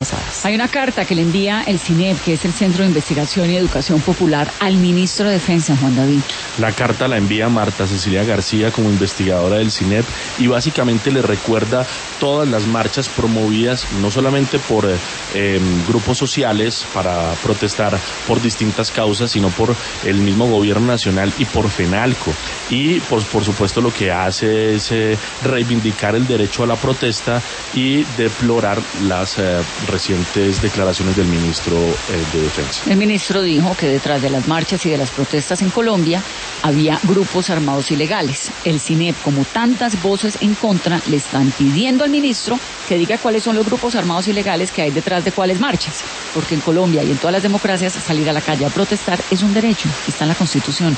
Hay una carta que le envía el CINEP, que es el Centro de Investigación y Educación Popular, al ministro de Defensa, Juan David. La carta la envía Marta Cecilia García como investigadora del CINEP y básicamente le recuerda todas las marchas promovidas no solamente por grupos sociales para protestar por distintas causas, sino por el mismo gobierno nacional y por FENALCO. Y por supuesto lo que hace es reivindicar el derecho a la protesta y deplorar las recientes declaraciones del ministro de Defensa. El ministro dijo que detrás de las marchas y de las protestas en Colombia había grupos armados ilegales. El CINEP, como tantas voces en contra, le están pidiendo al ministro que diga cuáles son los grupos armados ilegales que hay detrás de cuáles marchas. Porque en Colombia y en todas las democracias salir a la calle a protestar es un derecho, está en la Constitución.